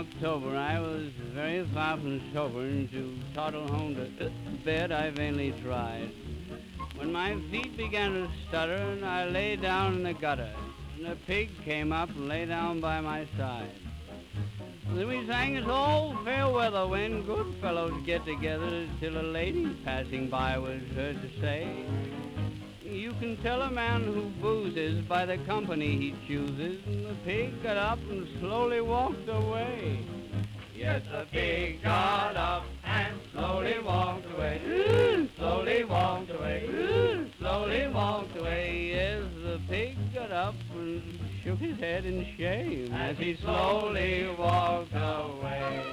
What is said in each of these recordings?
October, I was very far from sober, and to toddle home to bed I vainly tried. When my feet began to stutter, and I lay down in the gutter, and a pig came up and lay down by my side. Then we sang it's all fair weather when good fellows get together, till a lady passing by was heard to say, you can tell a man who boozes by the company he chooses. And the pig got up and slowly walked away. Yes, the pig got up and slowly walked away. Slowly walked away. Slowly walked away. Yes, the pig got up and shook his head in shame as he slowly walked away.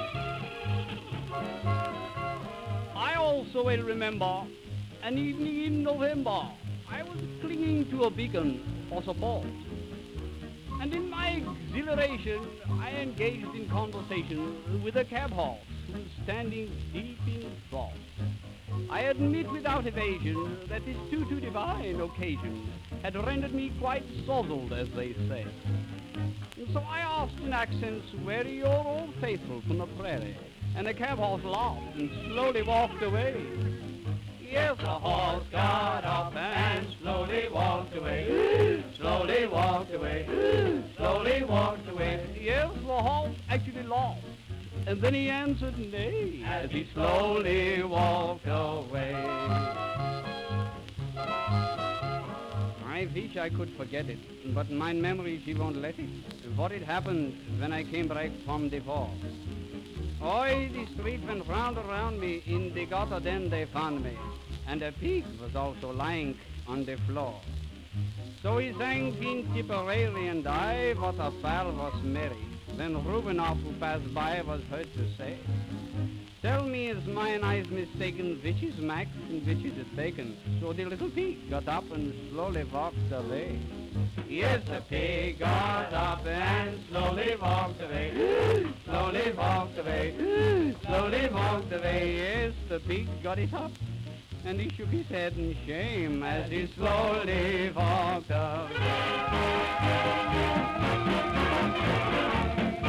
I also will remember an evening in November. I was clinging to a beacon for support, and in my exhilaration I engaged in conversation with a cab horse who was standing deep in thought. I admit without evasion that this too divine occasion had rendered me quite sozzled, as they say. And so I asked in accents very your old faithful from the prairie, and the cab horse laughed and slowly walked away. Yes, the horse got up and slowly walked away. Slowly walked away. Slowly walked away. Yes, the horse actually laughed, and then he answered nay as he slowly walked away. I wish I could forget it, but my memory, she won't let it. What had happened when I came back from divorce. Oi, the street went round around me, in the gutter then they found me, and a pig was also lying on the floor. So he sang Pinty Pareri and I, what a pal was merry. Then Rubinoff, who passed by, was heard to say, tell me, is mine eyes mistaken, which is Max and which is it bacon? So the little pig got up and slowly walked away. Yes, the pig got up and slowly walked away. Slowly walked away. Slowly walked away. Yes, the pig got it up, and he shook his head in shame as he slowly walked away.